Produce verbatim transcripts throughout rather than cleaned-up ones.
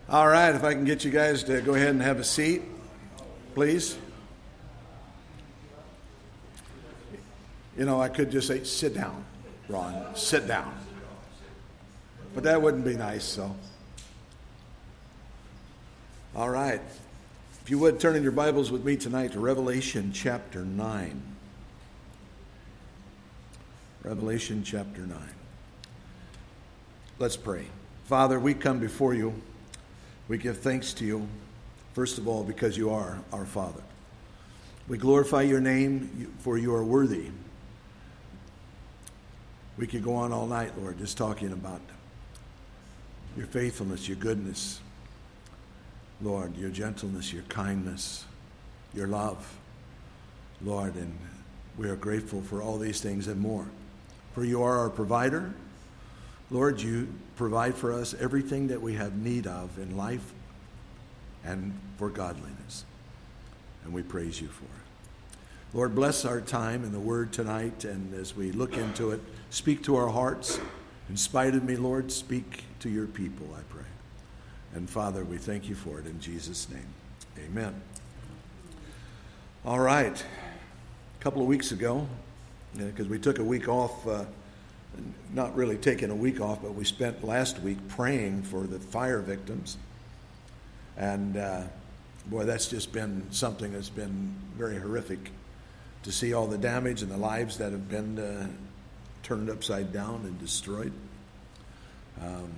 All right, if I can get you guys to go ahead and have a seat, please. You know, I could just say, sit down, Ron, sit down. But that wouldn't be nice, so. All right. If you would, turn in your Bibles with me tonight to Revelation chapter nine. Revelation chapter nine. Let's pray. Father, we come before you. We give thanks to you, first of all, because you are our Father. We glorify your name, for you are worthy. We could go on all night, Lord, just talking about your faithfulness, your goodness, Lord, your gentleness, your kindness, your love, Lord, and we are grateful for all these things and more. For you are our provider. Lord, you provide for us everything that we have need of in life and for godliness. And we praise you for it. Lord, bless our time in the Word tonight, and as we look into it, speak to our hearts. In spite of me, Lord, speak to your people, I pray. And Father, we thank you for it in Jesus' name. Amen. All right. A couple of weeks ago, because we took a week off, uh, not really taking a week off, but we spent last week praying for the fire victims. And uh, boy, that's just been something that's been very horrific to see all the damage and the lives that have been uh, turned upside down and destroyed. Um,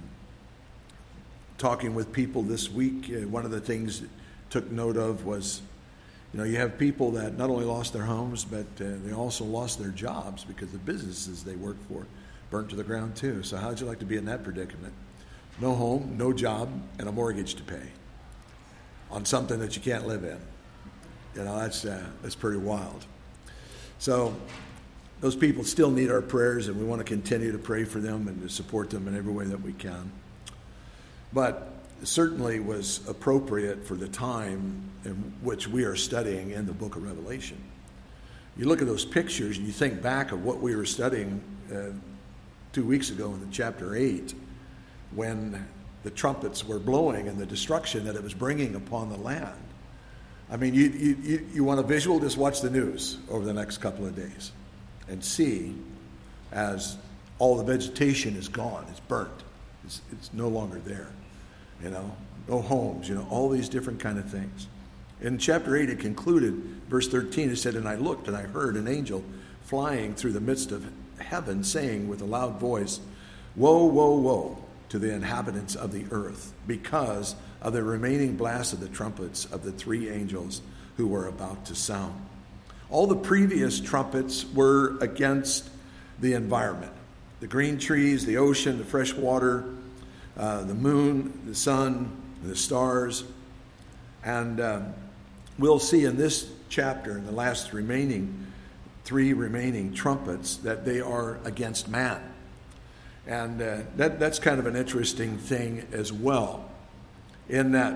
talking with people this week, uh, one of the things that took note of was, you know, you have people that not only lost their homes, but uh, they also lost their jobs because the businesses they worked for burnt to the ground too. So how'd you like to be in that predicament? No home, no job, and a mortgage to pay on something that you can't live in. You know, that's uh, that's pretty wild. So those people still need our prayers, and we want to continue to pray for them and to support them in every way that we can. But it certainly was appropriate for the time in which we are studying in the book of Revelation. You look at those pictures and you think back of what we were studying uh, two weeks ago in the chapter eight, when the trumpets were blowing and the destruction that it was bringing upon the land. I mean, you, you, you want a visual, just watch the news over the next couple of days and see as all the vegetation is gone, it's burnt, it's, it's no longer there, you know, no homes, you know, all these different kind of things. In chapter eight, it concluded, verse thirteen, it said, "And I looked and I heard an angel flying through the midst of heaven, saying with a loud voice, Woe, woe, woe to the inhabitants of the earth, because of the remaining blast of the trumpets of the three angels who were about to sound." All the previous trumpets were against the environment. The green trees, the ocean, the fresh water, uh, the moon, the sun, the stars. And uh, we'll see in this chapter, in the last remaining three remaining trumpets, that they are against man. And uh, that, that's kind of an interesting thing as well. In that,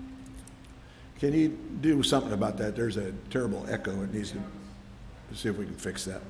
can you do something about that? There's a terrible echo. It needs to, let's see if we can fix that.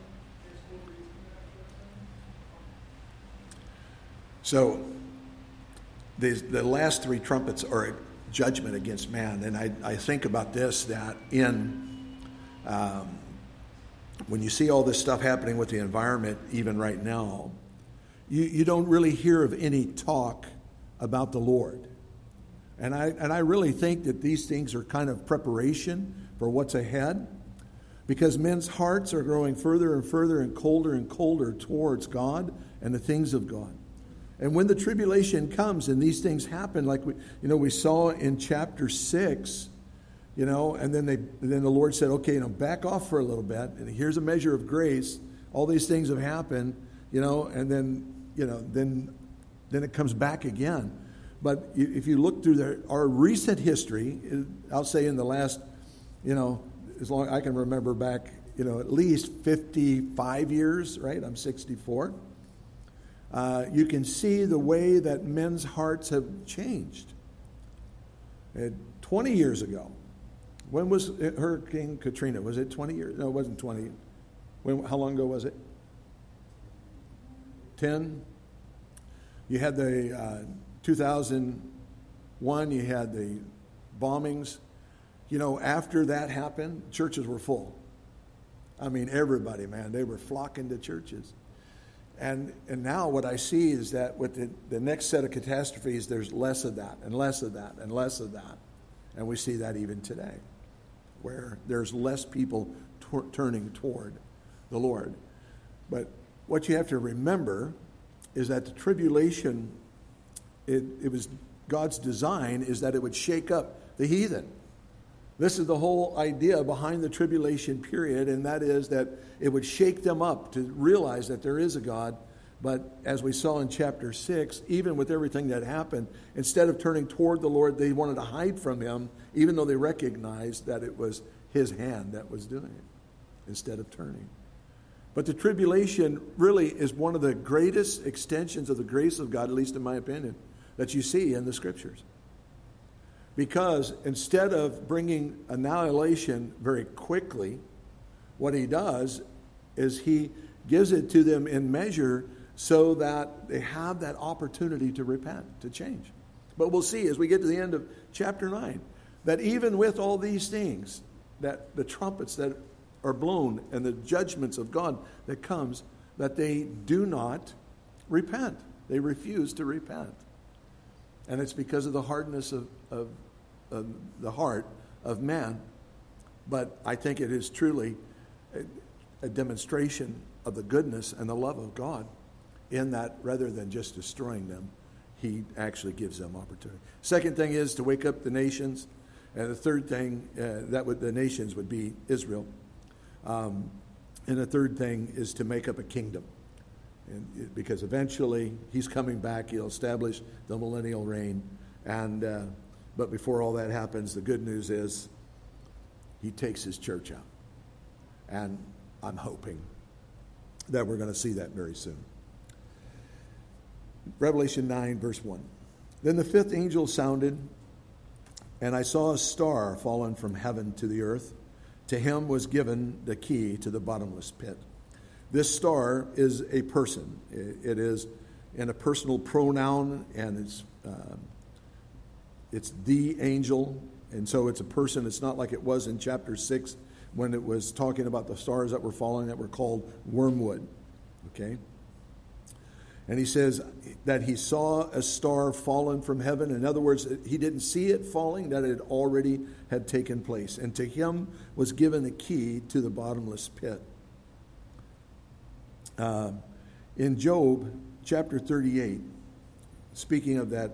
So, the, the last three trumpets are a judgment against man. And I, I think about this, that in... Um, when you see all this stuff happening with the environment, even right now, you, you don't really hear of any talk about the Lord. And I and I really think that these things are kind of preparation for what's ahead, because men's hearts are growing further and further and colder and colder towards God and the things of God. And when the tribulation comes and these things happen, like we you know we saw in chapter six, You know, and then they, then the Lord said, okay, you know, back off for a little bit. And here's a measure of grace. All these things have happened, you know, and then, you know, then, then it comes back again. But if you look through their, our recent history, I'll say in the last, you know, as long as I can remember back, you know, at least fifty-five years, right? I'm sixty-four. Uh, you can see the way that men's hearts have changed. And twenty years ago, when was Hurricane Katrina? Was it twenty years? No, it wasn't twenty. When? How long ago was it? ten? You had the uh, two thousand one, you had the bombings. You know, after that happened, churches were full. I mean, everybody, man, they were flocking to churches. And and now what I see is that with the, the next set of catastrophes, there's less of that and less of that and less of that. And we see that even today, where there's less people t- turning toward the Lord. But what you have to remember is that the tribulation, it, it was God's design is that it would shake up the heathen. This is the whole idea behind the tribulation period, and that is that it would shake them up to realize that there is a God. But as we saw in chapter six, even with everything that happened, instead of turning toward the Lord, they wanted to hide from him, even though they recognized that it was his hand that was doing it, instead of turning. But the tribulation really is one of the greatest extensions of the grace of God, at least in my opinion, that you see in the Scriptures. Because instead of bringing annihilation very quickly, what he does is he gives it to them in measure so that they have that opportunity to repent, to change. But we'll see as we get to the end of chapter nine, that even with all these things, that the trumpets that are blown and the judgments of God that comes, that they do not repent. They refuse to repent. And it's because of the hardness of, of, of the heart of man. But I think it is truly a, a demonstration of the goodness and the love of God in that rather than just destroying them, he actually gives them opportunity. Second thing is to wake up the nations. And the third thing, uh, that would, the nations would be Israel. Um, and the third thing is to make up a kingdom. And it, because eventually he's coming back, he'll establish the millennial reign. And uh, but before all that happens, the good news is he takes his church out. And I'm hoping that we're going to see that very soon. Revelation nine, verse one. Then the fifth angel sounded, and I saw a star fallen from heaven to the earth. To him was given the key to the bottomless pit. This star is a person. It is in a personal pronoun, and it's uh, it's the angel, and so it's a person. It's not like it was in chapter six when it was talking about the stars that were falling that were called wormwood. Okay? And he says that he saw a star fallen from heaven. In other words, he didn't see it falling, that it already had taken place. And to him was given the key to the bottomless pit. Uh, in Job chapter thirty-eight, speaking of that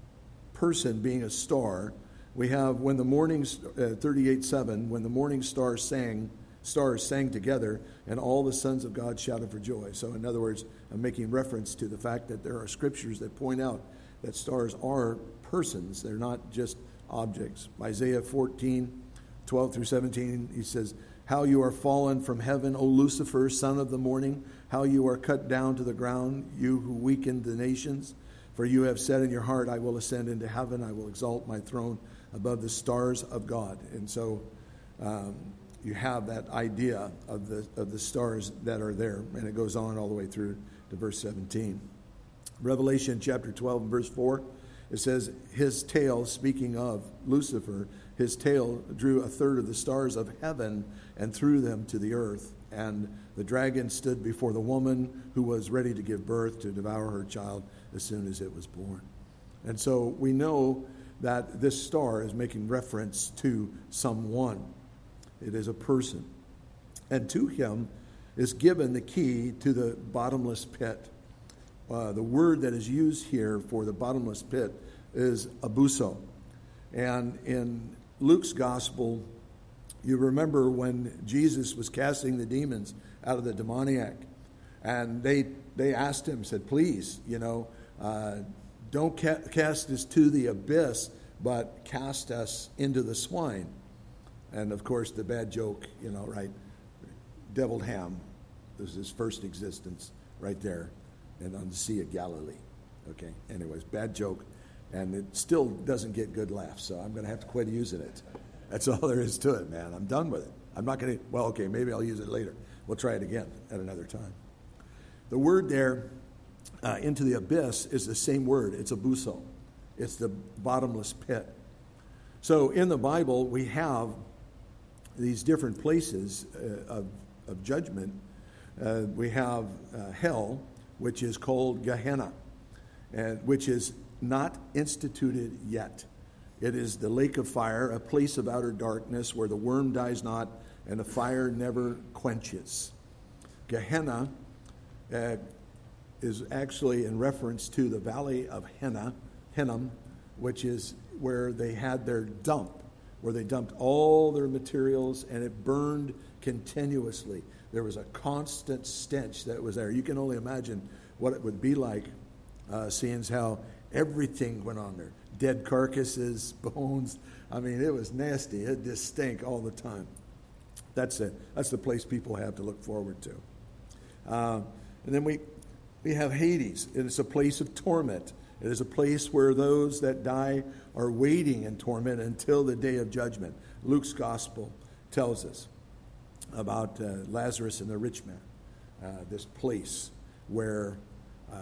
person being a star, we have when the morning, uh, thirty-eight seven, when the morning star sang, stars sang together, and all the sons of God shouted for joy. So in other words, I'm making reference to the fact that there are scriptures that point out that stars are persons. They're not just objects. Isaiah fourteen, twelve through seventeen, he says, how you are fallen from heaven, O Lucifer, son of the morning, how you are cut down to the ground, you who weakened the nations. For you have said in your heart, I will ascend into heaven, I will exalt my throne above the stars of God. And so um, you have that idea of the of the stars that are there, and it goes on all the way through to verse seventeen. Revelation chapter twelve and verse four, it says, his tail, speaking of Lucifer, his tail drew a third of the stars of heaven and threw them to the earth. And the dragon stood before the woman who was ready to give birth to devour her child as soon as it was born. And so we know that this star is making reference to someone. It is a person. And to him is given the key to the bottomless pit. Uh, the word that is used here for the bottomless pit is abuso. And in Luke's gospel, you remember when Jesus was casting the demons out of the demoniac, and they they asked him, said, please, you know, uh, don't ca- cast us to the abyss, but cast us into the swine. And of course, the bad joke, you know, right? Deviled ham was his first existence right there, and on the Sea of Galilee. Okay, anyways, bad joke, and it still doesn't get good laughs, so I'm going to have to quit using it. That's all there is to it, man. I'm done with it. I'm not going to, well, okay, maybe I'll use it later. We'll try it again at another time. The word there, uh, into the abyss, is the same word. It's abuso. It's the bottomless pit. So in the Bible, we have these different places uh, of, of judgment. Uh, we have uh, hell, which is called Gehenna, and which is not instituted yet. It is the lake of fire, a place of outer darkness where the worm dies not and the fire never quenches. Gehenna uh, is actually in reference to the valley of Henna, Hinnom, which is where they had their dump, where they dumped all their materials and it burned continuously. There was a constant stench that was there. You can only imagine what it would be like, uh, seeing as how everything went on there. Dead carcasses, bones. I mean, it was nasty. It just stank all the time. That's it. That's the place people have to look forward to. Uh, and then we we have Hades. It is a place of torment. It is a place where those that die are waiting in torment until the day of judgment. Luke's gospel tells us about uh, Lazarus and the rich man, uh, this place where uh,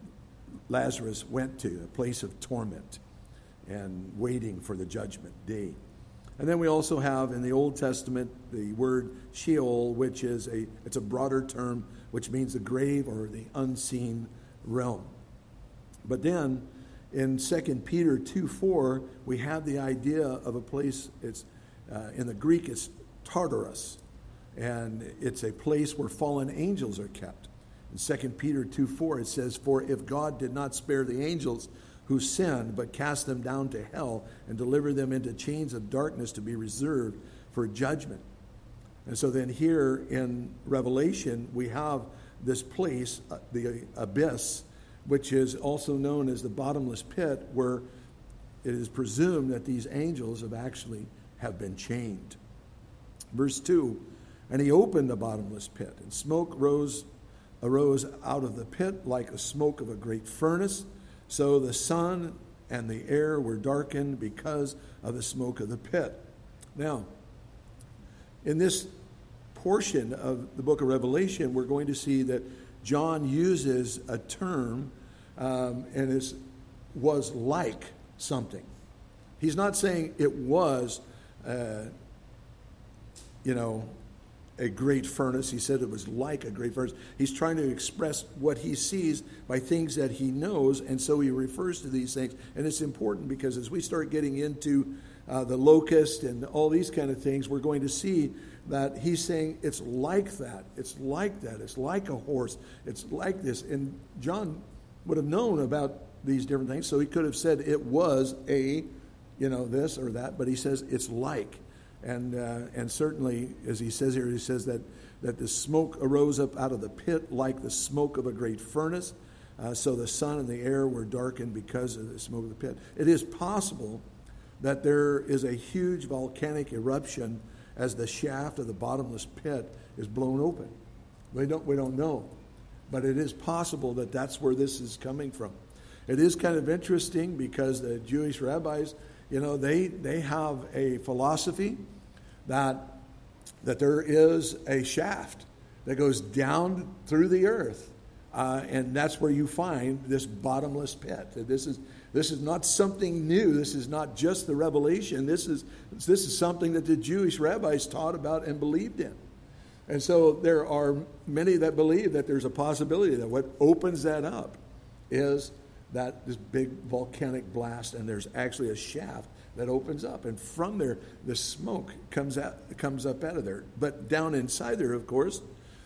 Lazarus went to, a place of torment and waiting for the judgment day. And then we also have in the Old Testament the word Sheol, which is a it's a broader term, which means the grave or the unseen realm. But then in Second Peter two four, we have the idea of a place, it's uh, in the Greek it's Tartarus, and it's a place where fallen angels are kept. In Second Peter two four it says, "For if God did not spare the angels who sinned, but cast them down to hell and delivered them into chains of darkness to be reserved for judgment." And so then here in Revelation, we have this place, uh, the abyss, which is also known as the bottomless pit, where it is presumed that these angels have actually have been chained. Verse two, "And he opened the bottomless pit, and smoke rose arose out of the pit like the smoke of a great furnace. So the sun and the air were darkened because of the smoke of the pit." Now, in this portion of the book of Revelation, we're going to see that John uses a term, um, and it was like something. He's not saying it was, uh, you know, a great furnace. He said it was like a great furnace. He's trying to express what he sees by things that he knows, and so he refers to these things. And it's important because as we start getting into uh, the locust and all these kind of things, we're going to see that he's saying it's like that. It's like that. It's like a horse. It's like this. And John would have known about these different things, so he could have said it was a, you know, this or that, but he says it's like. And uh, and certainly, as he says here, he says that, that the smoke arose up out of the pit like the smoke of a great furnace. Uh, so the sun and the air were darkened because of the smoke of the pit. It is possible that there is a huge volcanic eruption as the shaft of the bottomless pit is blown open. We don't we don't know, but it is possible that that's where this is coming from. It is kind of interesting because the Jewish rabbis, you know, they they have a philosophy that that there is a shaft that goes down through the earth, uh, and that's where you find this bottomless pit. This is this is not something new. This is not just the revelation. This is this is something that the Jewish rabbis taught about and believed in. And so there are many that believe that there's a possibility that what opens that up is that this big volcanic blast, and there's actually a shaft that opens up, and from there the smoke comes out comes up out of there. But down inside there, of course,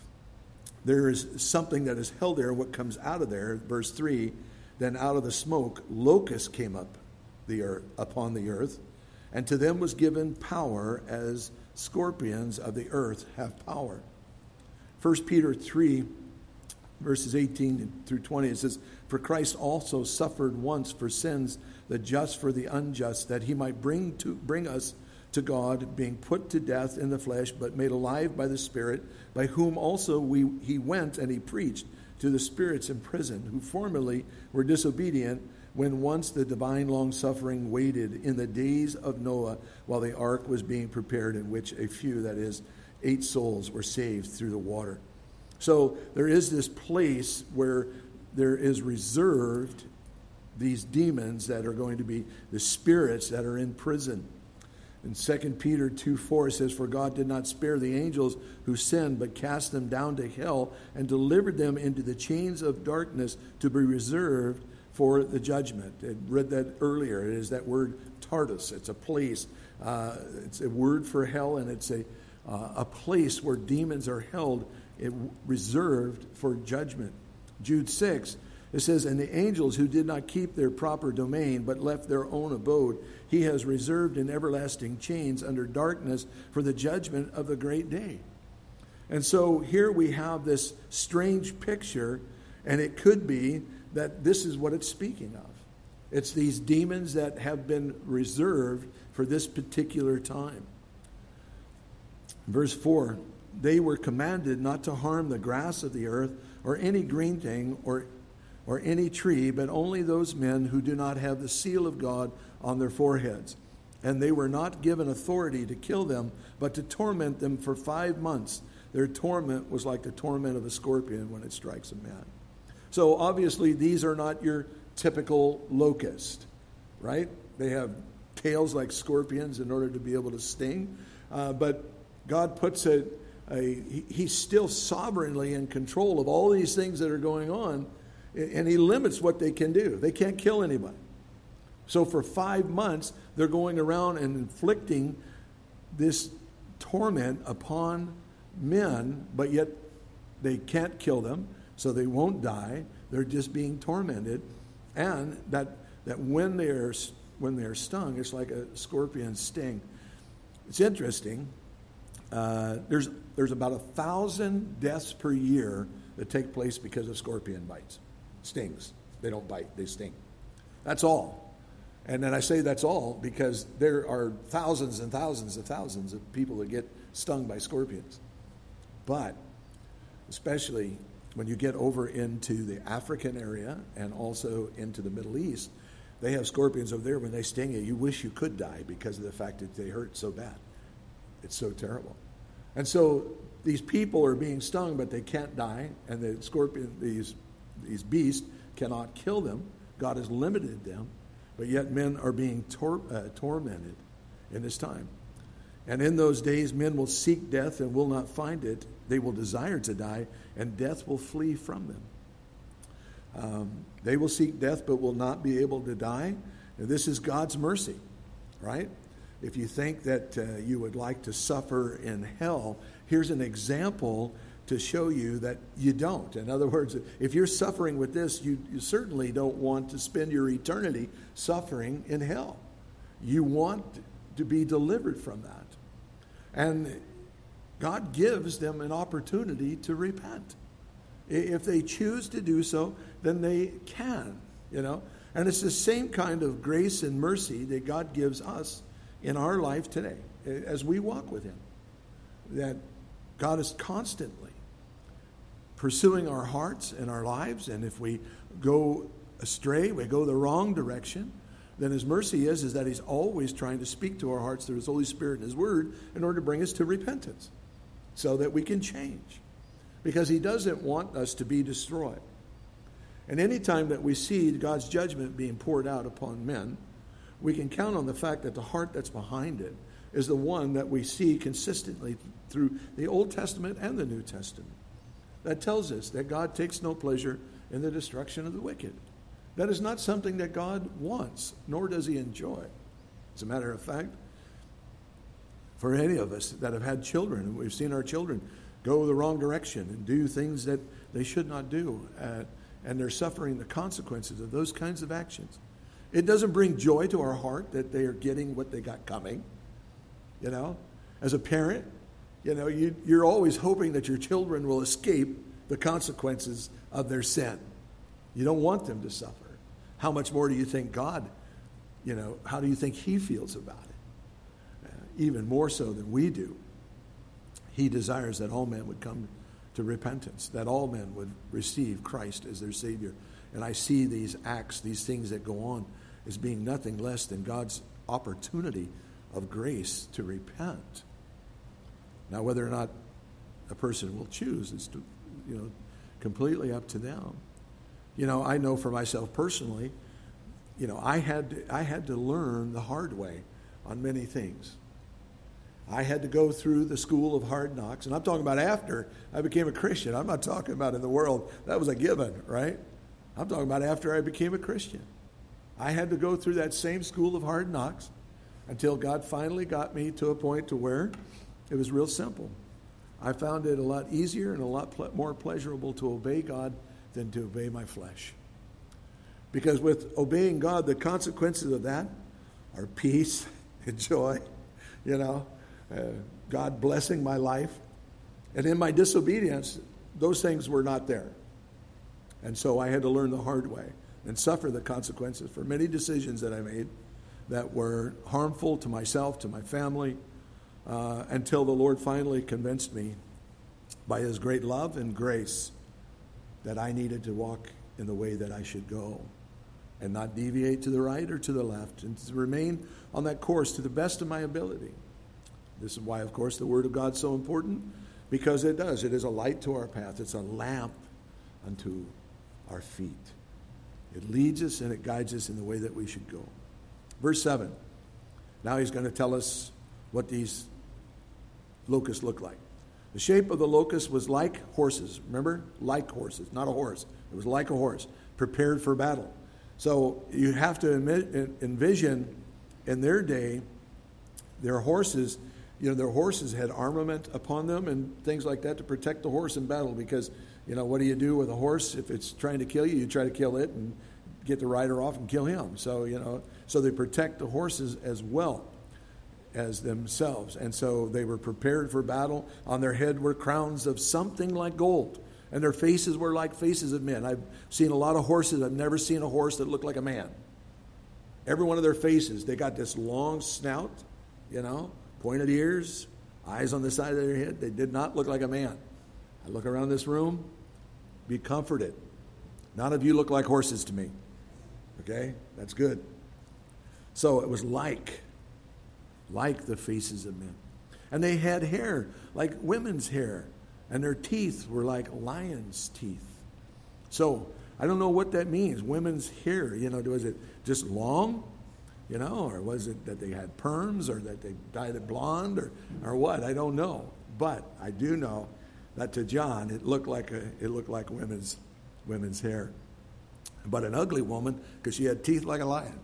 there is something that is held there. What comes out of there, verse three, then out of the smoke locusts came up the earth upon the earth, and to them was given power as scorpions of the earth have power. First Peter three, verses eighteen through twenty, it says, "For Christ also suffered once for sins, the just for the unjust, that he might bring to bring us to God, being put to death in the flesh, but made alive by the Spirit, by whom also we he went and he preached to the spirits in prison, who formerly were disobedient, when once the divine long-suffering waited in the days of Noah, while the ark was being prepared, in which a few, that is, eight souls, were saved through the water." So there is this place where there is reserved these demons that are going to be the spirits that are in prison. In Second Peter two four, it says, "For God did not spare the angels who sinned, but cast them down to hell and delivered them into the chains of darkness to be reserved for the judgment." I read that earlier. It is that word Tartarus. It's a place. Uh, it's a word for hell, and it's a uh, a place where demons are held, it, reserved for judgment. Jude six, it says, "And the angels who did not keep their proper domain, but left their own abode, he has reserved in everlasting chains under darkness for the judgment of the great day." And so here we have this strange picture, and it could be that this is what it's speaking of. It's these demons that have been reserved for this particular time. Verse four, "They were commanded not to harm the grass of the earth or any green thing or or any tree, but only those men who do not have the seal of God on their foreheads. And they were not given authority to kill them, but to torment them for five months. Their torment was like the torment of a scorpion when it strikes a man." So obviously these are not your typical locust, right? They have tails like scorpions in order to be able to sting. Uh, but God puts a, a he, he's still sovereignly in control of all these things that are going on, and he limits what they can do. They can't kill anybody. So for five months, they're going around and inflicting this torment upon men, but yet they can't kill them, so they won't die. They're just being tormented. And that that when they're when they're stung, it's like a scorpion sting. It's interesting. Uh, there's there's about a thousand deaths per year that take place because of scorpion bites. Stings. They don't bite, they sting. That's all. And then I say that's all because there are thousands and thousands and thousands of people that get stung by scorpions. But especially when you get over into the African area and also into the Middle East, they have scorpions over there. When they sting you, you wish you could die because of the fact that they hurt so bad. It's so terrible. And so these people are being stung, but they can't die, and the scorpion, these these beasts cannot kill them. God has limited them, but yet men are being tor- uh, tormented in this time. And in those days, men will seek death and will not find it. They will desire to die, and death will flee from them. Um, they will seek death, but will not be able to die. And this is God's mercy, right? If you think that uh, you would like to suffer in hell, here's an example to show you that you don't. In other words, if you're suffering with this, you, you certainly don't want to spend your eternity suffering in hell. You want to be delivered from that. And God gives them an opportunity to repent. If they choose to do so, then they can, you know. And it's the same kind of grace and mercy that God gives us in our life today as we walk with him. That God is constantly pursuing our hearts and our lives, and if we go astray, we go the wrong direction, then his mercy is, is that he's always trying to speak to our hearts through his Holy Spirit and his word in order to bring us to repentance so that we can change. Because he doesn't want us to be destroyed. And any time that we see God's judgment being poured out upon men, we can count on the fact that the heart that's behind it is the one that we see consistently through the Old Testament and the New Testament. That tells us that God takes no pleasure in the destruction of the wicked. That is not something that God wants, nor does he enjoy. As a matter of fact, for any of us that have had children, we've seen our children go the wrong direction and do things that they should not do, uh, and they're suffering the consequences of those kinds of actions. It doesn't bring joy to our heart that they are getting what they got coming. You know, as a parent, you know, you, you're always hoping that your children will escape the consequences of their sin. You don't want them to suffer. How much more do you think God, you know, how do you think he feels about it? Uh, even more so than we do. He desires that all men would come to repentance, that all men would receive Christ as their Savior. And I see these acts, these things that go on, as being nothing less than God's opportunity of grace to repent. Now, whether or not a person will choose is, to, you know, completely up to them. You know, I know for myself personally, you know, I had to, I had to learn the hard way on many things. I had to go through the school of hard knocks, and I'm talking about after I became a Christian. I'm not talking about in the world. That was a given, right? I'm talking about after I became a Christian. I had to go through that same school of hard knocks until God finally got me to a point to where it was real simple. I found it a lot easier and a lot ple- more pleasurable to obey God than to obey my flesh. Because with obeying God, the consequences of that are peace and joy, you know, uh, God blessing my life. And in my disobedience, those things were not there. And so I had to learn the hard way and suffer the consequences for many decisions that I made that were harmful to myself, to my family, uh, until the Lord finally convinced me by His great love and grace that I needed to walk in the way that I should go and not deviate to the right or to the left, and to remain on that course to the best of my ability. This is why, of course, the Word of God is so important, because it does. It is a light to our path. It's a lamp unto our feet. It leads us and it guides us in the way that we should go. Verse seven. Now he's going to tell us what these locusts look like. The shape of the locust was like horses. Remember? Like horses, not a horse. It was like a horse, prepared for battle. So you have to envision in their day, their horses, you know, their horses had armament upon them and things like that to protect the horse in battle, because, you know, what do you do with a horse? If it's trying to kill you, you try to kill it and get the rider off and kill him. So, you know, so they protect the horses as well as themselves. And so they were prepared for battle. On their head were crowns of something like gold, and their faces were like faces of men. I've seen a lot of horses. I've never seen a horse that looked like a man. Every one of their faces, they got this long snout, you know, pointed ears, eyes on the side of their head. They did not look like a man. I look around this room, be comforted. None of you look like horses to me. Okay? That's good. So it was like, like the faces of men. And they had hair like women's hair, and their teeth were like lions' teeth. So I don't know what that means, women's hair. You know, was it just long? You know, or was it that they had perms, or that they dyed it blonde, or, or what? I don't know. But I do know that to John, it looked like a, it looked like women's women's hair. But an ugly woman, because she had teeth like a lion.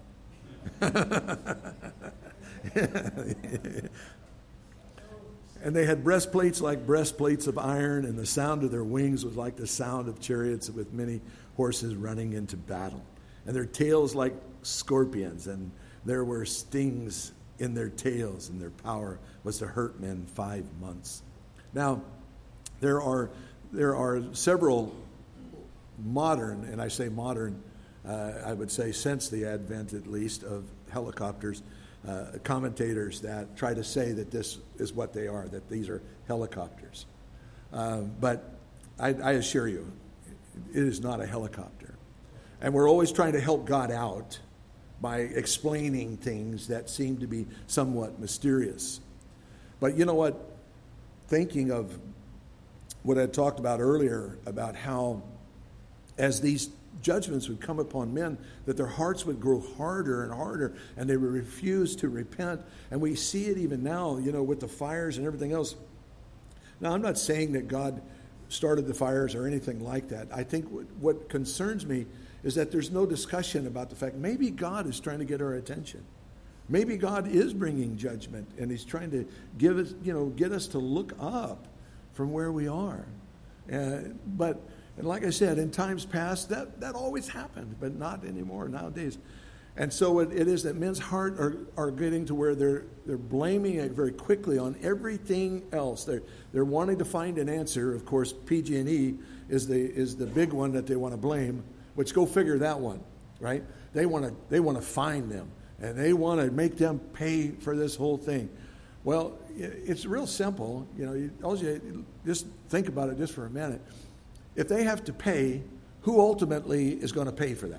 And they had breastplates like breastplates of iron, and the sound of their wings was like the sound of chariots with many horses running into battle. And their tails like scorpions, and there were stings in their tails, and their power was to hurt men five months. Now, there are there are several modern, and I say modern, uh, I would say since the advent at least of helicopters, uh, commentators that try to say that this is what they are, that these are helicopters. Uh, but I, I assure you, it is not a helicopter. And we're always trying to help God out by explaining things that seem to be somewhat mysterious. But you know what? Thinking of what I talked about earlier, about how as these judgments would come upon men, that their hearts would grow harder and harder, and they would refuse to repent. And we see it even now, you know, with the fires and everything else. Now, I'm not saying that God started the fires or anything like that. I think what, what concerns me is that there's no discussion about the fact maybe God is trying to get our attention. Maybe God is bringing judgment, and He's trying to give us, you know, get us to look up from where we are. Uh, but And like I said, in times past, that, that always happened, but not anymore nowadays. And so it, it is that men's heart are, are getting to where they're they're blaming it very quickly on everything else. They're they're wanting to find an answer. Of course, P G and E is the is the big one that they want to blame. Which, go figure that one, right? They want to they want to find them, and they want to make them pay for this whole thing. Well, it's real simple. You know, you, all you just think about it just for a minute. If they have to pay, who ultimately is going to pay for that?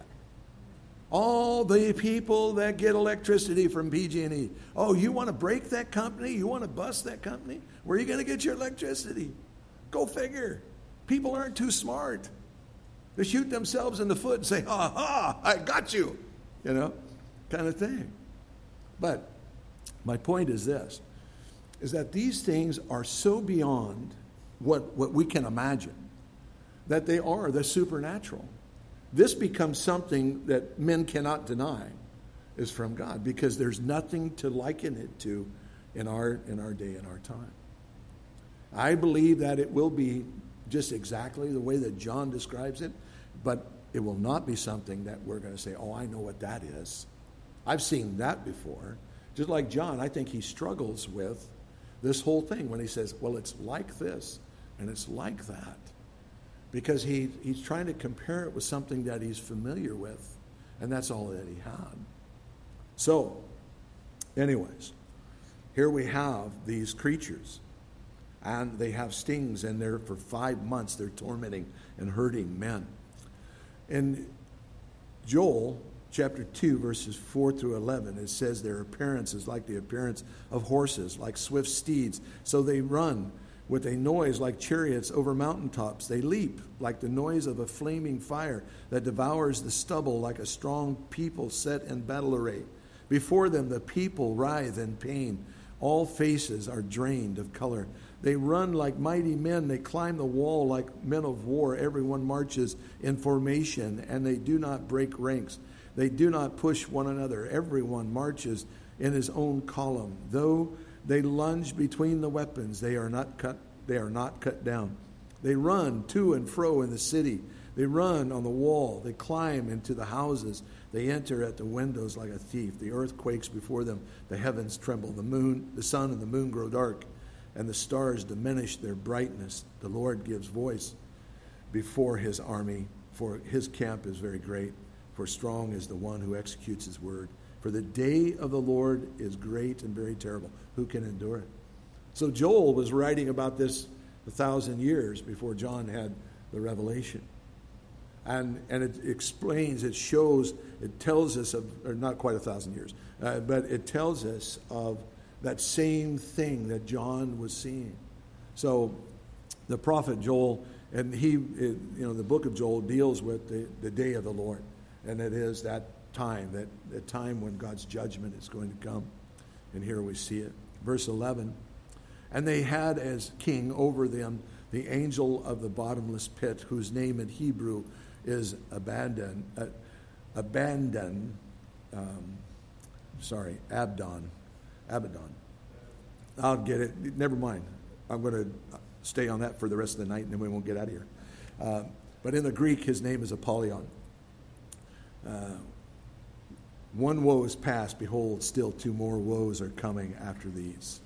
All the people that get electricity from P G and E. Oh, you want to break that company? You want to bust that company? Where are you going to get your electricity? Go figure. People aren't too smart. They shoot themselves in the foot and say, ha ha, I got you. you know, kind of thing. But my point is this, is that these things are so beyond what, what we can imagine that they are the supernatural. This becomes something that men cannot deny is from God, because there's nothing to liken it to in our in our day and our time. I believe that it will be just exactly the way that John describes it, but it will not be something that we're going to say, oh, I know what that is. I've seen that before. Just like John, I think he struggles with this whole thing when he says, well, it's like this and it's like that. Because he, he's trying to compare it with something that he's familiar with, and that's all that he had. So, anyways, here we have these creatures, and they have stings, and they're for five months they're tormenting and hurting men. In Joel chapter two, verses four through eleven, it says their appearance is like the appearance of horses, like swift steeds. So they run with a noise like chariots over mountaintops. They leap like the noise of a flaming fire that devours the stubble, like a strong people set in battle array. Before them the people writhe in pain. All faces are drained of color. They run like mighty men. They climb the wall like men of war. Everyone marches in formation, and they do not break ranks. They do not push one another. Everyone marches in his own column. Though they lunge between the weapons, they are not cut, they are not cut down. They run to and fro in the city. They run on the wall. They climb into the houses. They enter at the windows like a thief. The earth quakes before them. The heavens tremble. The moon, the sun and the moon grow dark, and the stars diminish their brightness. The Lord gives voice before his army, for his camp is very great. For strong is the one who executes his word. For the day of the Lord is great and very terrible. Who can endure it? So Joel was writing about this a thousand years before John had the revelation. And and it explains, it shows, it tells us of, or not quite a thousand years, uh, but it tells us of that same thing that John was seeing. So the prophet Joel, and he, it, you know, the book of Joel deals with the, the day of the Lord. And it is that time, that, that time when God's judgment is going to come. And here we see it. Verse eleven, and they had as king over them the angel of the bottomless pit, whose name in Hebrew is Abaddon, uh, Abaddon, um, sorry, Abdon, Abaddon. I'll get it. Never mind. I'm going to stay on that for the rest of the night, and then we won't get out of here. Uh, but in the Greek, his name is Apollyon. Uh, one woe is past. Behold, still two more woes are coming after these.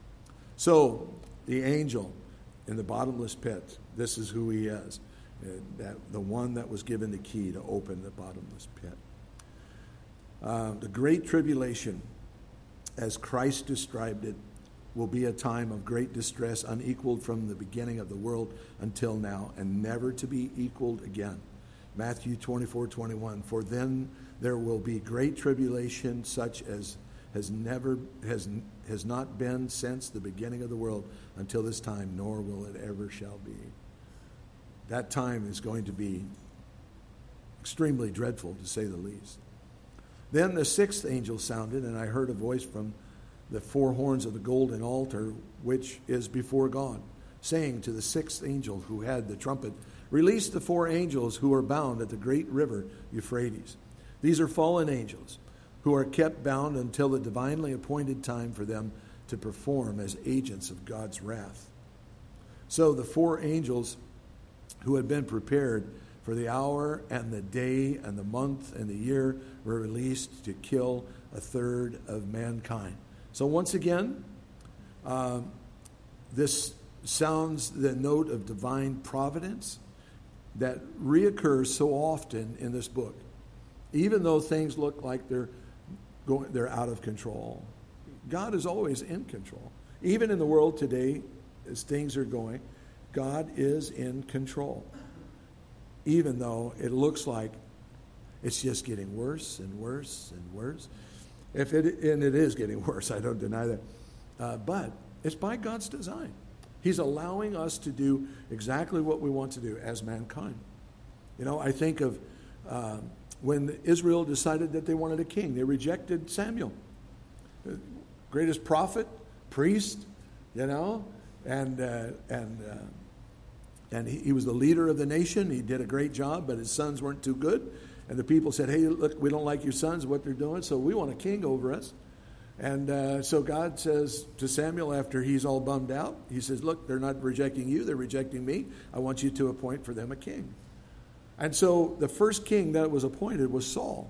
So the angel in the bottomless pit, this is who he is. Uh, that the one that was given the key to open the bottomless pit. Uh, the great tribulation, as Christ described it, will be a time of great distress, unequaled from the beginning of the world until now, and never to be equaled again. Matthew twenty-four twenty-one. For then there will be great tribulation, such as has never has has not been since the beginning of the world until this time, nor will it ever shall be. That time is going to be extremely dreadful, to say the least. Then the sixth angel sounded, and I heard a voice from the four horns of the golden altar, which is before God, saying to the sixth angel who had the trumpet, release the four angels who are bound at the great river Euphrates. These are fallen angels who are kept bound until the divinely appointed time for them to perform as agents of God's wrath. So the four angels who had been prepared for the hour and the day and the month and the year were released to kill a third of mankind. So once again, uh, this sounds the note of divine providence that reoccurs so often in this book. Even though things look like they're going, they're out of control, God is always in control. Even in the world today, as things are going, God is in control. Even though it looks like it's just getting worse and worse and worse. If it, and it is getting worse, I don't deny that. Uh, but it's by God's design. He's allowing us to do exactly what we want to do as mankind. You know, I think of uh, when Israel decided that they wanted a king. They rejected Samuel, the greatest prophet, priest, you know, and uh, and uh, and he, he was the leader of the nation. He did a great job, but his sons weren't too good. And the people said, hey, look, we don't like your sons, what they're doing, so we want a king over us. And uh, so God says to Samuel, after he's all bummed out, he says, look, they're not rejecting you, they're rejecting me. I want you to appoint for them a king. And so the first king that was appointed was Saul.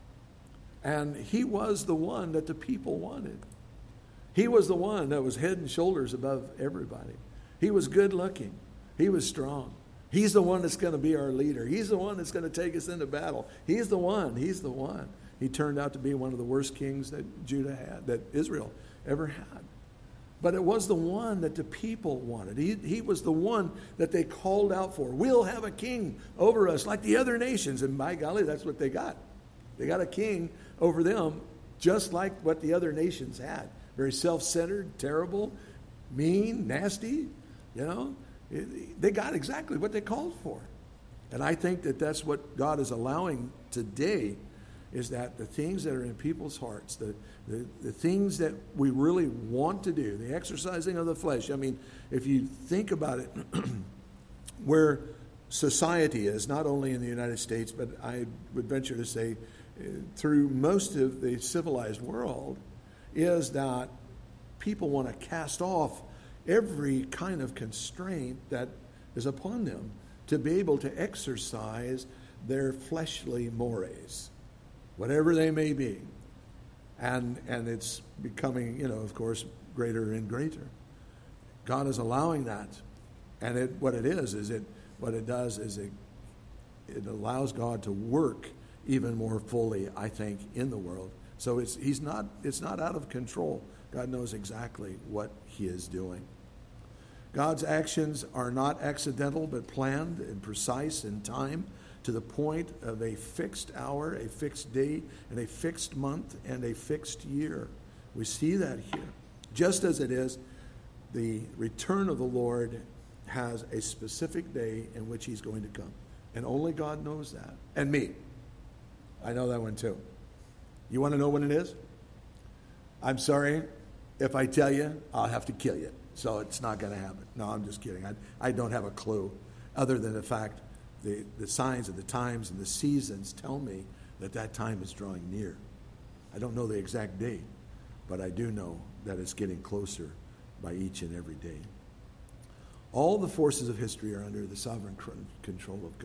And he was the one that the people wanted. He was the one that was head and shoulders above everybody. He was good looking. He was strong. He's the one that's going to be our leader. He's the one that's going to take us into battle. He's the one. He's the one. He turned out to be one of the worst kings that Judah had, that Israel ever had. But it was the one that the people wanted. He, he was the one that they called out for. We'll have a king over us like the other nations. And by golly, that's what they got. They got a king over them just like what the other nations had. Very self-centered, terrible, mean, nasty, you know. It, they got exactly what they called for. And I think that that's what God is allowing today, is that the things that are in people's hearts, the, the, the things that we really want to do, the exercising of the flesh. I mean, if you think about it, where society is, not only in the United States, but I would venture to say uh, through most of the civilized world, is that people want to cast off every kind of constraint that is upon them to be able to exercise their fleshly mores, whatever they may be. And and it's becoming, you know, of course, greater and greater. God is allowing that. And it what it is, is it what it does is it it allows God to work even more fully, I think, in the world. So it's he's not it's not out of control. God knows exactly what he is doing. God's actions are not accidental, but planned and precise in time, to the point of a fixed hour, a fixed day, and a fixed month, and a fixed year. We see that here. Just as it is, the return of the Lord has a specific day in which he's going to come. And only God knows that. And me. I know that one too. You want to know when it is? I'm sorry. If I tell you, I'll have to kill you. So it's not going to happen. No, I'm just kidding. I, I don't have a clue, other than the fact the, the signs of the times and the seasons tell me that that time is drawing near. I don't know the exact date, but I do know that it's getting closer by each and every day. All the forces of history are under the sovereign control of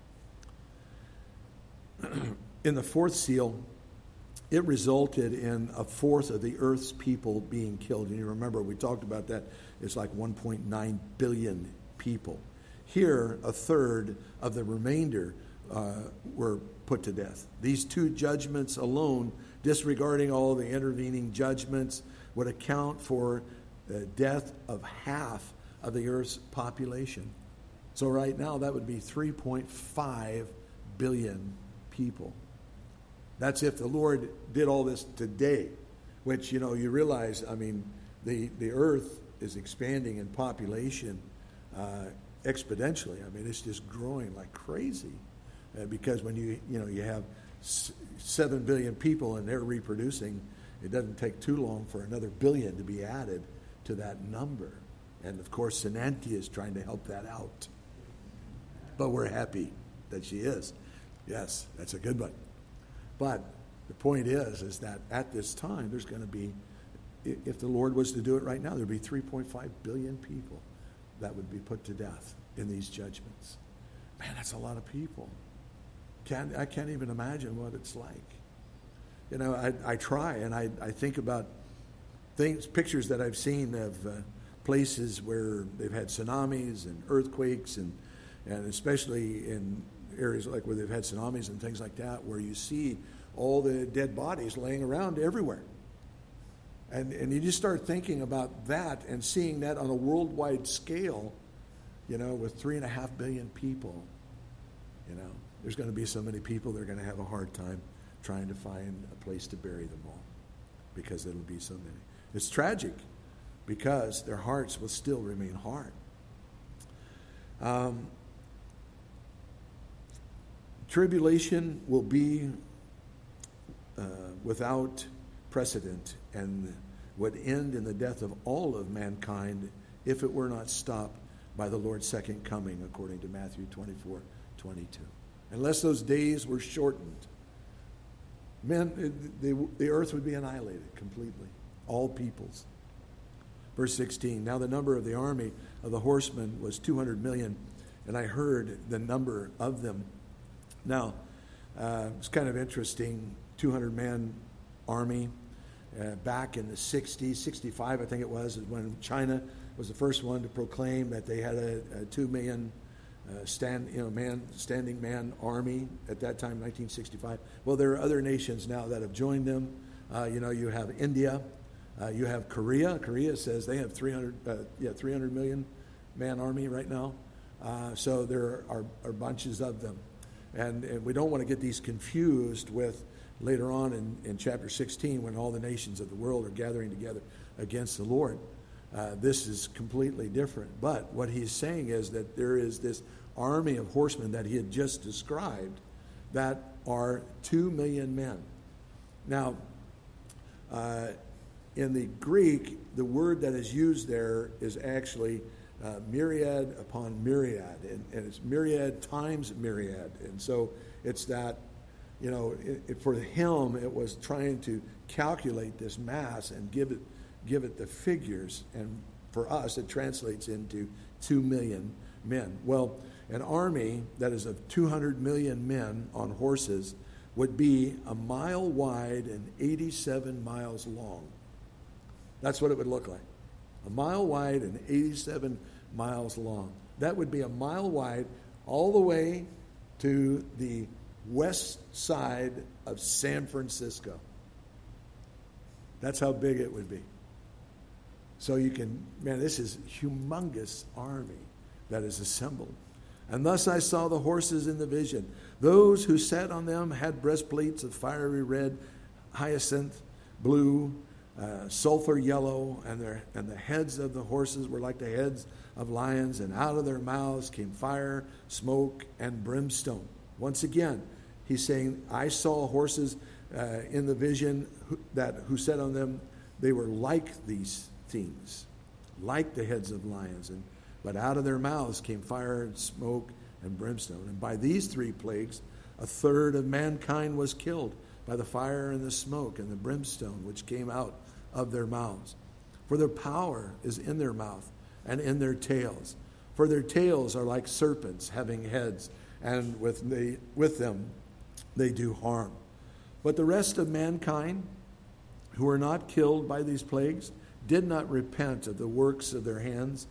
God. In the fourth seal, it resulted in a fourth of the earth's people being killed. And you remember, we talked about that. It's like one point nine billion people. Here, a third of the remainder uh, were put to death. These two judgments alone, disregarding all the intervening judgments, would account for the death of half of the earth's population. So right now, that would be three point five billion people. That's if the Lord did all this today, which, you know, you realize, I mean, the, the earth is expanding in population uh, exponentially. I mean, it's just growing like crazy uh, because when you, you know, you have s- seven billion people and they're reproducing, it doesn't take too long for another billion to be added to that number. And, of course, Sinantia is trying to help that out. But we're happy that she is. Yes, that's a good one. But the point is, is that at this time, there's going to be, if the Lord was to do it right now, there'd be three point five billion people that would be put to death in these judgments. Man, that's a lot of people. Can't, I can't even imagine what it's like. You know, I, I try, and I, I think about things, pictures that I've seen of uh, places where they've had tsunamis and earthquakes, and, and especially in areas like where they've had tsunamis and things like that, where you see all the dead bodies laying around everywhere. And and you just start thinking about that and seeing that on a worldwide scale, you know, with three and a half billion people, you know, there's going to be so many people, they're going to have a hard time trying to find a place to bury them all, because it'll be so many. It's tragic, because their hearts will still remain hard. Um, Tribulation will be uh, without precedent and would end in the death of all of mankind if it were not stopped by the Lord's second coming, according to Matthew twenty-four twenty-two. Unless those days were shortened, men, the, the earth would be annihilated completely, all peoples. Verse sixteen, now the number of the army of the horsemen was two hundred million, and I heard the number of them. Now, uh, it's kind of interesting, two hundred man army. Uh, back in the sixties, sixty-five I think it was, is when China was the first one to proclaim that they had a, a two million uh, stand, you know, man, standing man army at that time, nineteen sixty-five. Well, there are other nations now that have joined them. Uh, you know, you have India, uh, you have Korea. Korea says they have three hundred, uh, yeah, three hundred million man army right now. Uh, so there are, are bunches of them, and, and we don't want to get these confused with later on in, in chapter sixteen, when all the nations of the world are gathering together against the Lord. Uh, this is completely different. But what he's saying is that there is this army of horsemen that he had just described that are two million men. Now, uh, in the Greek, the word that is used there is actually uh, myriad upon myriad, and, and it's myriad times myriad. And so it's that, you know, it, it, for him, it was trying to calculate this mass and give it give it the figures. And for us, it translates into two million men. Well, an army that is of two hundred million men on horses would be a mile wide and eighty-seven miles long. That's what it would look like. A mile wide and eighty-seven miles long. That would be a mile wide all the way to the west side of San Francisco. That's how big it would be. So you can, man, this is a humongous army that is assembled. And thus I saw the horses in the vision. Those who sat on them had breastplates of fiery red, hyacinth, blue, uh, sulfur yellow, and their and the heads of the horses were like the heads of lions, and out of their mouths came fire, smoke, and brimstone. Once again, he's saying, I saw horses uh, in the vision who, that who sat on them. They were like these things, like the heads of lions, and but out of their mouths came fire and smoke and brimstone. And by these three plagues, a third of mankind was killed by the fire and the smoke and the brimstone which came out of their mouths. For their power is in their mouth and in their tails. For their tails are like serpents having heads, and with, they, with them they do harm. But the rest of mankind who were not killed by these plagues did not repent of the works of their hands,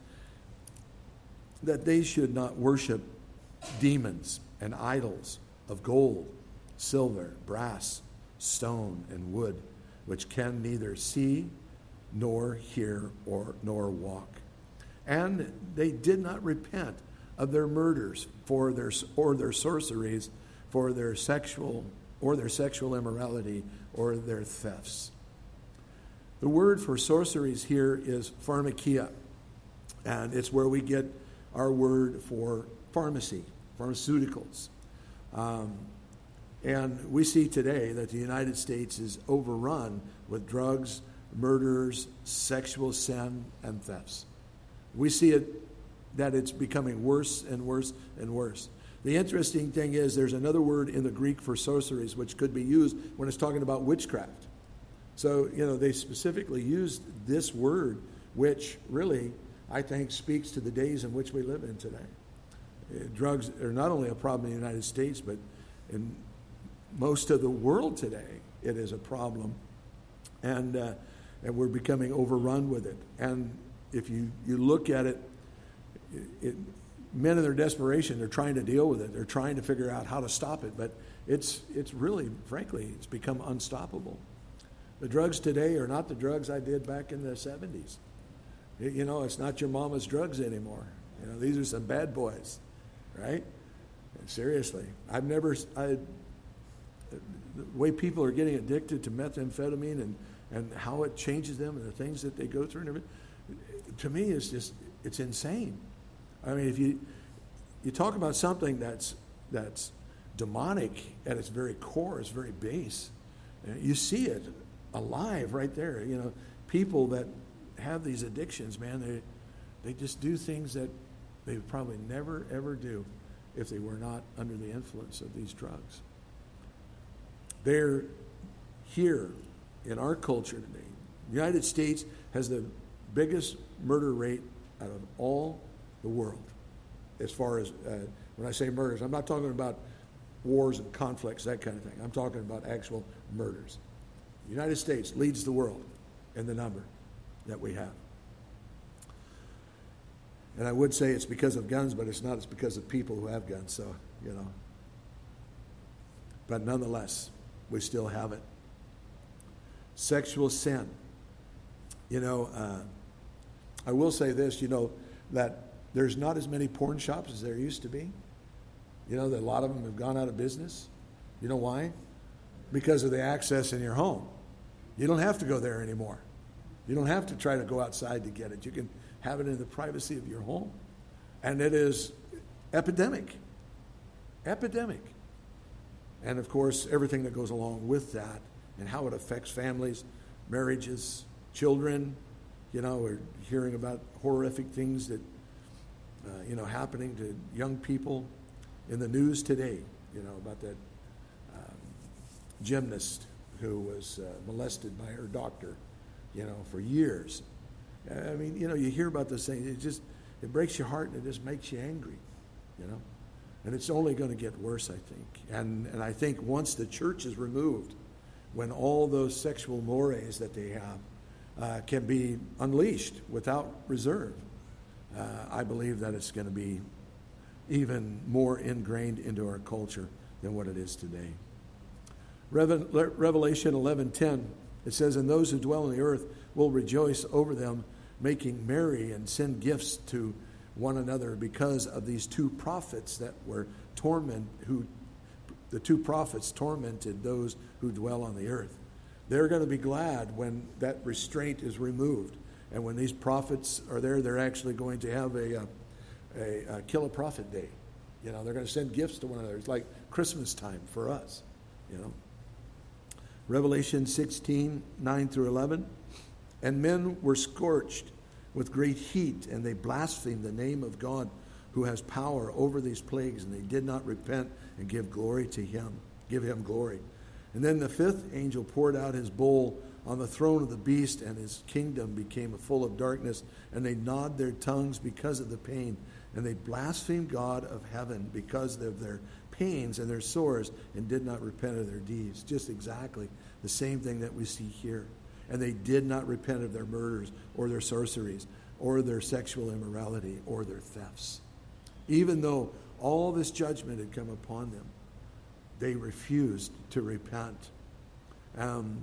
that they should not worship demons and idols of gold, silver, brass, stone, and wood, which can neither see nor hear or nor walk. And they did not repent of their murders for their or their sorceries, for their sexual or their sexual immorality or their thefts. The word for sorceries here is pharmakia, and it's where we get our word for pharmacy, pharmaceuticals. Um, and we see today that the United States is overrun with drugs, murders, sexual sin, and thefts. We see it that it's becoming worse and worse and worse. The interesting thing is there's another word in the Greek for sorceries which could be used when it's talking about witchcraft. So, you know, they specifically used this word, which really, I think, speaks to the days in which we live in today. Uh, drugs are not only a problem in the United States, but in most of the world today, it is a problem. And uh, and we're becoming overrun with it. And if you, you look at it, it, it, men in their desperation, they're trying to deal with it. They're trying to figure out how to stop it. But it's it's really, frankly, it's become unstoppable. The drugs today are not the drugs I did back in the seventies. You know, it's not your mama's drugs anymore. You know, these are some bad boys, right? And seriously, I've never, I, the way people are getting addicted to methamphetamine and, and how it changes them and the things that they go through and everything, to me, it's just, it's insane. I mean, if you, you talk about something that's, that's demonic at its very core, its very base. You see it alive right there. You know, people that have these addictions, man, they they just do things that they would probably never, ever do if they were not under the influence of these drugs. They're here in our culture today. The United States has the biggest murder rate out of all the world. As far as, uh, when I say murders, I'm not talking about wars and conflicts, that kind of thing. I'm talking about actual murders. The United States leads the world in the number that we have. And I would say it's because of guns, but it's not. It's because of people who have guns, so, you know. But nonetheless, we still have it. Sexual sin. You know, uh, I will say this, you know, that there's not as many porn shops as there used to be. You know, that a lot of them have gone out of business. You know why? Because of the access in your home. You don't have to go there anymore. You don't have to try to go outside to get it. You can have it in the privacy of your home. And it is epidemic. Epidemic. And of course, everything that goes along with that and how it affects families, marriages, children. You know, we're hearing about horrific things that, uh, you know, happening to young people in the news today. You know, about that um, gymnast who was uh, molested by her doctor, you know, for years. I mean, you know, you hear about this thing. It just, it breaks your heart and it just makes you angry, you know. And it's only going to get worse, I think. And and I think once the church is removed, when all those sexual mores that they have uh, can be unleashed without reserve, uh, I believe that it's going to be even more ingrained into our culture than what it is today. Revelation eleven ten, it says, "And those who dwell on the earth will rejoice over them, making merry and send gifts to one another because of these two prophets that were torment who the two prophets tormented those who dwell on the earth." They're going to be glad when that restraint is removed, and when these prophets are there, they're actually going to have a, a, a, a kill a prophet day. You know, they're going to send gifts to one another. It's like Christmas time for us. You know. Revelation sixteen nine through eleven, "And men were scorched with great heat, and they blasphemed the name of God who has power over these plagues, and they did not repent and give glory to him, give him glory. And then the fifth angel poured out his bowl on the throne of the beast, and his kingdom became full of darkness, and they gnawed their tongues because of the pain, and they blasphemed God of heaven because of their pains and their sores, and did not repent of their deeds." Just exactly the same thing that we see here. "And they did not repent of their murders or their sorceries or their sexual immorality or their thefts." Even though all this judgment had come upon them, they refused to repent. Um,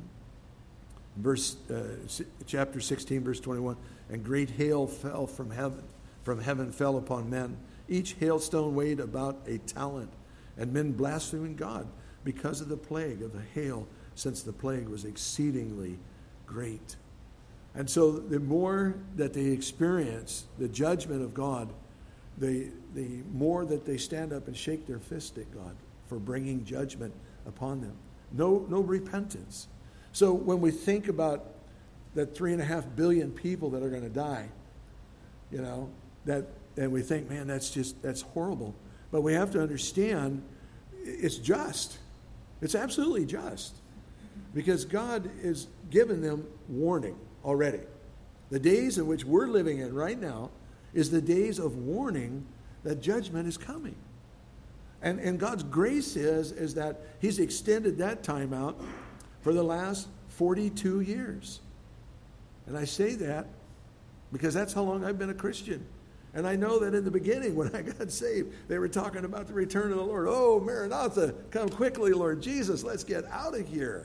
verse uh, chapter sixteen, verse twenty-one, "And great hail fell from heaven, from heaven fell upon men. Each hailstone weighed about a talent, and men blaspheming God because of the plague of the hail, since the plague was exceedingly great." And so the more that they experience the judgment of God, the, the more that they stand up and shake their fist at God for bringing judgment upon them. No, no repentance. So when we think about that three and a half billion people that are going to die, you know, that, and we think, man, that's just, that's horrible. But we have to understand it's just. It's absolutely just. Because God has given them warning already. The days in which we're living in right now is the days of warning that judgment is coming. And, and God's grace is, is that he's extended that time out for the last forty-two years. And I say that because that's how long I've been a Christian. And I know that in the beginning, when I got saved, they were talking about the return of the Lord. "Oh, Maranatha, come quickly, Lord Jesus, let's get out of here."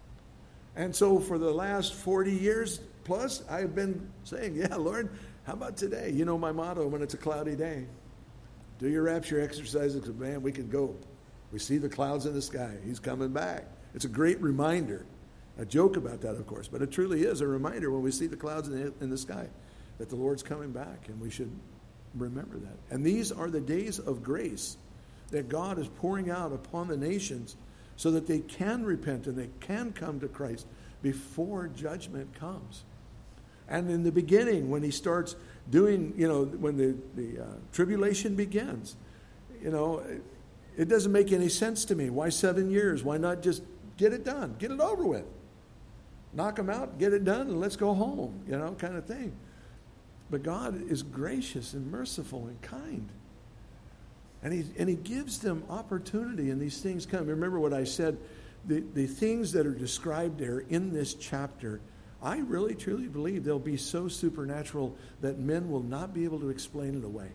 And so for the last forty years plus, I've been saying, "Yeah, Lord, how about today?" You know my motto when it's a cloudy day. Do your rapture exercises, because, man, we can go. We see the clouds in the sky. He's coming back. It's a great reminder. I joke about that, of course, but it truly is a reminder when we see the clouds in the, in the sky that the Lord's coming back, and we should remember that. And these are the days of grace that God is pouring out upon the nations so that they can repent and they can come to Christ before judgment comes. And in the beginning, when he starts doing, you know, when the, the uh, tribulation begins, you know, it, it doesn't make any sense to me. Why seven years? Why not just get it done? Get it over with. Knock them out, get it done, and let's go home, you know, kind of thing. But God is gracious and merciful and kind. And he, and he gives them opportunity, and these things come. Remember what I said, the, the things that are described there in this chapter, I really truly believe they'll be so supernatural that men will not be able to explain it away.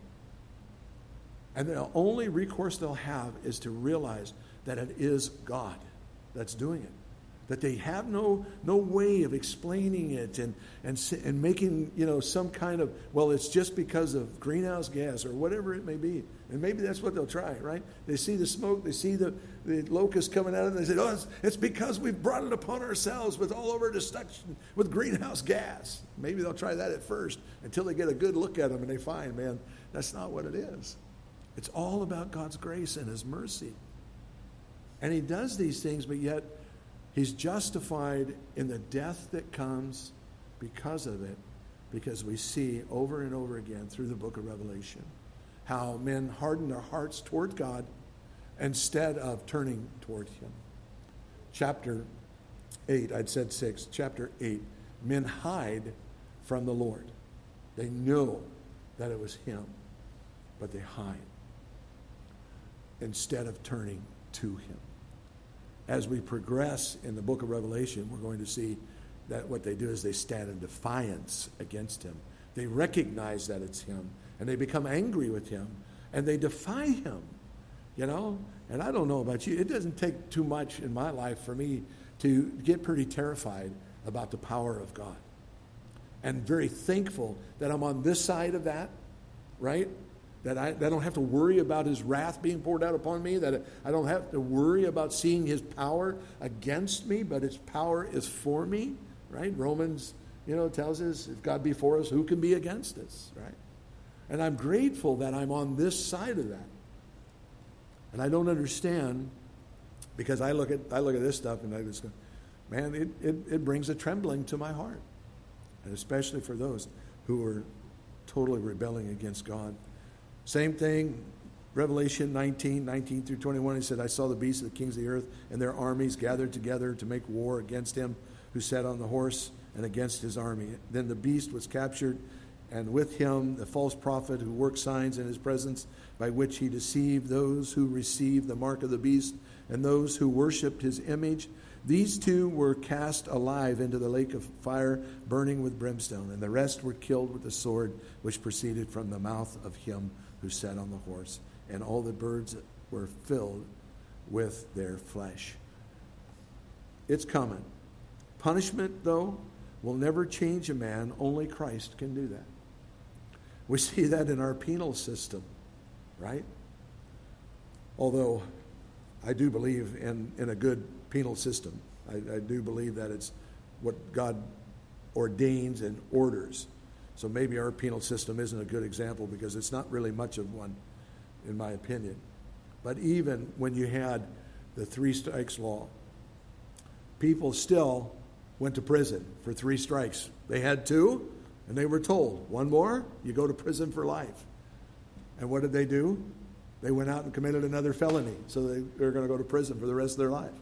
And the only recourse they'll have is to realize that it is God that's doing it. That they have no no way of explaining it and, and and making, you know, some kind of, well, it's just because of greenhouse gas or whatever it may be. And maybe that's what they'll try, right? They see the smoke, they see the, the locust coming out of it, and they say, oh, it's, it's because we've brought it upon ourselves with all of our destruction with greenhouse gas. Maybe they'll try that at first until they get a good look at them and they find, man, that's not what it is. It's all about God's grace and his mercy. And he does these things, but yet he's justified in the death that comes because of it, because we see over and over again through the book of Revelation how men harden their hearts toward God instead of turning toward him. Chapter eight, I'd said six, chapter eight, men hide from the Lord. They know that it was him, but they hide instead of turning to him. As we progress in the book of Revelation, we're going to see that what they do is they stand in defiance against him. They recognize that it's him, and they become angry with him, and they defy him, you know? And I don't know about you. It doesn't take too much in my life for me to get pretty terrified about the power of God. And very thankful that I'm on this side of that, right? That I, that I don't have to worry about his wrath being poured out upon me, that I don't have to worry about seeing his power against me, but his power is for me, right? Romans, you know, tells us, if God be for us, who can be against us, right? And I'm grateful that I'm on this side of that. And I don't understand, because I look at I look at this stuff and I just go, man, it, it, it brings a trembling to my heart. And especially for those who are totally rebelling against God. Same thing, Revelation nineteen, nineteen through twenty-one, he said, I saw the beasts of the kings of the earth and their armies gathered together to make war against him who sat on the horse and against his army. Then the beast was captured, and with him the false prophet who worked signs in his presence, by which he deceived those who received the mark of the beast and those who worshipped his image. These two were cast alive into the lake of fire, burning with brimstone, and the rest were killed with the sword which proceeded from the mouth of him who sat on the horse. And all the birds were filled with their flesh. It's coming. Punishment, though, will never change a man. Only Christ can do that. We see that in our penal system, right? Although I do believe in, in a good penal system. I, I do believe that it's what God ordains and orders. So maybe our penal system isn't a good example because it's not really much of one, in my opinion. But even when you had the three strikes law, people still went to prison for three strikes. They had two, and they were told, one more, you go to prison for life. And what did they do? They went out and committed another felony, so they, they're going to go to prison for the rest of their life.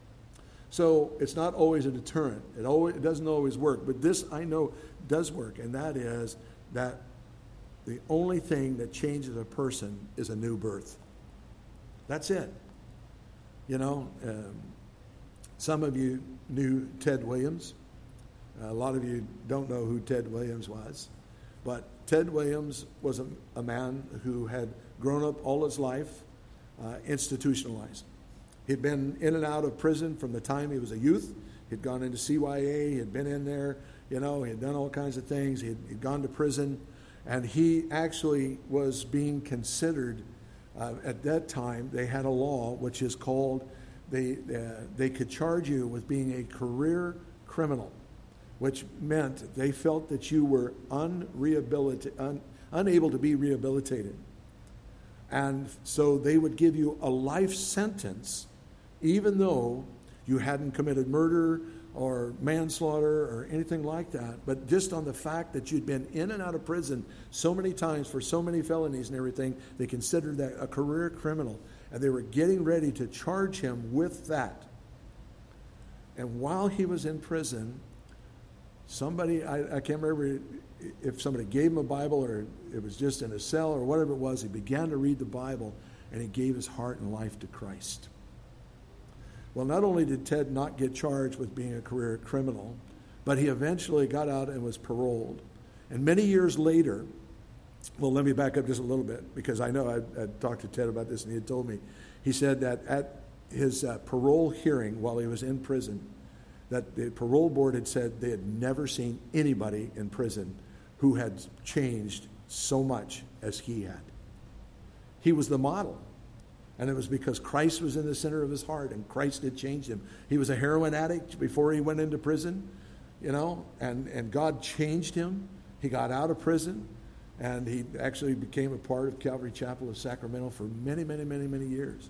So it's not always a deterrent. It always it doesn't always work. But this, I know, does work, and that is that the only thing that changes a person is a new birth. That's it. You know, um, some of you knew Ted Williams. Uh, a lot of you don't know who Ted Williams was. But Ted Williams was a, a man who had grown up all his life uh, institutionalized. He'd been in and out of prison from the time he was a youth. He'd gone into C Y A. He had been in there. You know, he had done all kinds of things. He had he'd gone to prison. And he actually was being considered, uh, at that time, they had a law which is called, they, uh, they could charge you with being a career criminal, which meant they felt that you were unrehabilita- un, unable to be rehabilitated. And so they would give you a life sentence, even though you hadn't committed murder or manslaughter or anything like that, but just on the fact that you'd been in and out of prison so many times for so many felonies and everything, they considered that a career criminal, and they were getting ready to charge him with that. And while he was in prison, somebody, I, I can't remember if somebody gave him a Bible or it was just in a cell or whatever it was, he began to read the Bible, and he gave his heart and life to Christ. Well, not only did Ted not get charged with being a career criminal, but he eventually got out and was paroled. And many years later, well, let me back up just a little bit, because I know I had talked to Ted about this, and he had told me, he said that at his uh, parole hearing while he was in prison, that the parole board had said they had never seen anybody in prison who had changed so much as he had. He was the model. And it was because Christ was in the center of his heart, and Christ had changed him. He was a heroin addict before he went into prison, you know, and, and God changed him. He got out of prison, and he actually became a part of Calvary Chapel of Sacramento for many, many, many, many years.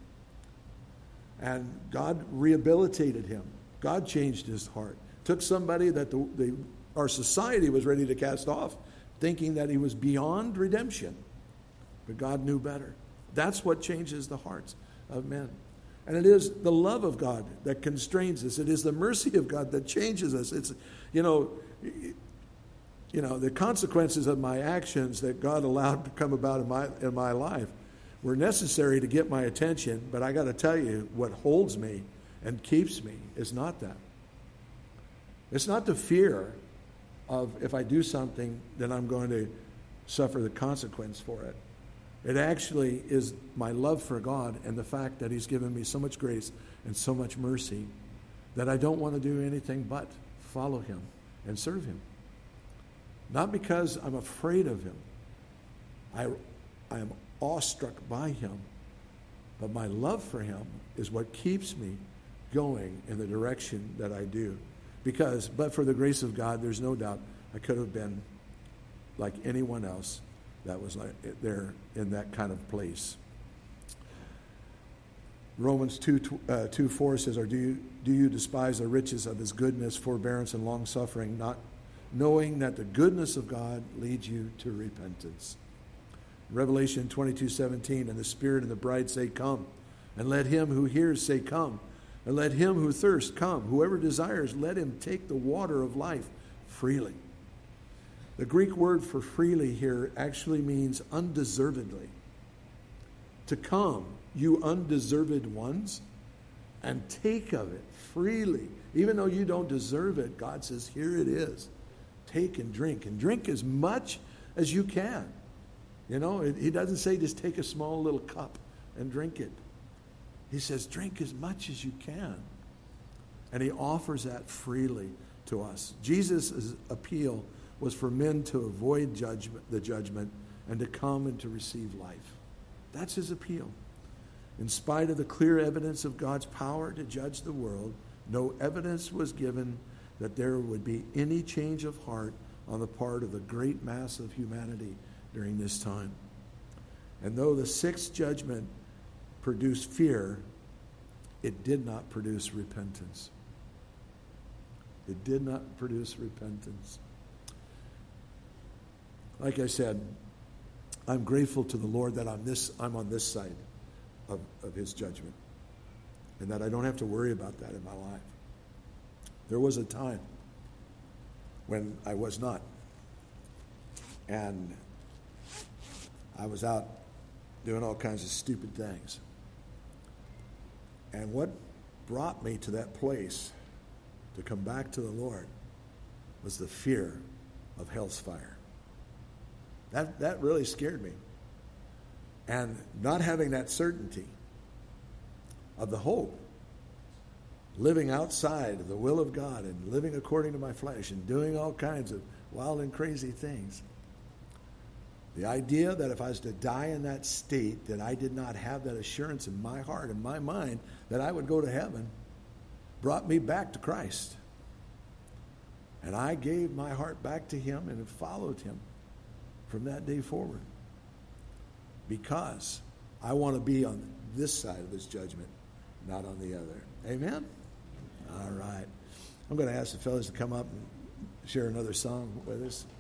And God rehabilitated him. God changed his heart. Took somebody that the, the, our society was ready to cast off, thinking that he was beyond redemption. But God knew better. That's what changes the hearts of men. And it is the love of God that constrains us. It is the mercy of God that changes us. It's, you know, you know, the consequences of my actions that God allowed to come about in my in my life were necessary to get my attention. But I got to tell you, what holds me and keeps me is not that. It's not the fear of if I do something, then I'm going to suffer the consequence for it. It actually is my love for God and the fact that he's given me so much grace and so much mercy that I don't want to do anything but follow him and serve him. Not because I'm afraid of him. I, I am awestruck by him. But my love for him is what keeps me going in the direction that I do. Because, but for the grace of God, there's no doubt I could have been like anyone else that was like there in that kind of place. Romans two, uh, two four says, or do you, do you despise the riches of his goodness, forbearance, and long-suffering, not knowing that the goodness of God leads you to repentance? Revelation twenty-two seventeen, and the Spirit and the bride say, come. And let him who hears say, come. And let him who thirsts come. Whoever desires, let him take the water of life freely. The Greek word for freely here actually means undeservedly. To come, you undeserved ones, and take of it freely. Even though you don't deserve it, God says, here it is. Take and drink. And drink as much as you can. You know, it, he doesn't say just take a small little cup and drink it. He says, drink as much as you can. And he offers that freely to us. Jesus' appeal was for men to avoid judgment, the judgment and to come and to receive life. That's his appeal. In spite of the clear evidence of God's power to judge the world, no evidence was given that there would be any change of heart on the part of the great mass of humanity during this time. And though the sixth judgment produced fear, it did not produce repentance. It did not produce repentance. Like I said, I'm grateful to the Lord that I'm this I'm on this side of, of his judgment, and that I don't have to worry about that in my life. There was a time when I was not, and I was out doing all kinds of stupid things. And what brought me to that place to come back to the Lord was the fear of hell's fire. That that really scared me. And not having that certainty of the hope, living outside of the will of God and living according to my flesh and doing all kinds of wild and crazy things. The idea that if I was to die in that state, that I did not have that assurance in my heart and my mind that I would go to heaven, brought me back to Christ. And I gave my heart back to him and followed him from that day forward, because I want to be on this side of his judgment, not on the other. Amen? All right. I'm going to ask the fellas to come up and share another song with us.